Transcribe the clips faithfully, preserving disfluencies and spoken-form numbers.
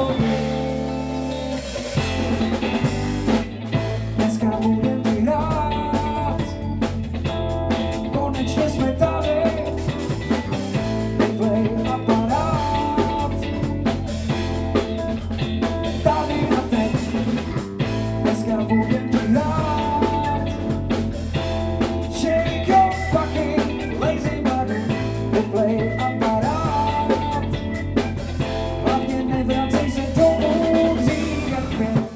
pohodě. Dneska budem ti hrát, konečně jsme tady, vyplej aparát, tady a teď. Dneska budem ti hrát, shake your fucking lazy body, vyplej aparát, hlavně nevracej se domů dřív jak zpět.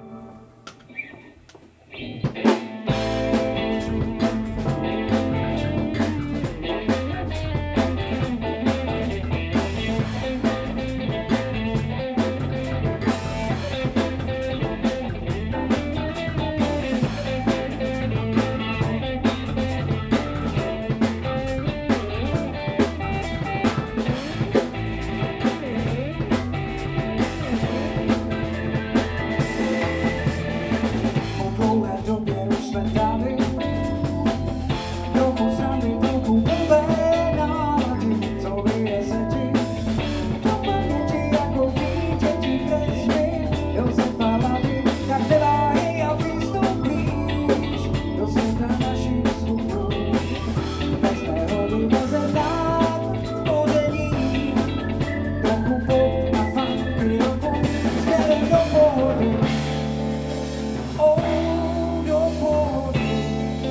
Po dlouhé době už jsme tady, trochu srandy, trochu blbé nálady, co vyjeze ti do paměti jako dítěti kresby Josefa Lady, tak neváhej a přistoupíš do světa našich slupů. Bez nehody lze dát spoření, trochu pop a funky roku, směrem do pohody. Oh, do pohody.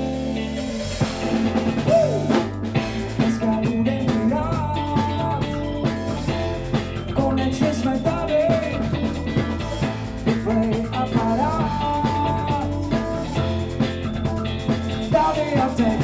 Dneska budem ti hrát, konečně jsme tady, vyplej aparát, tady a teď.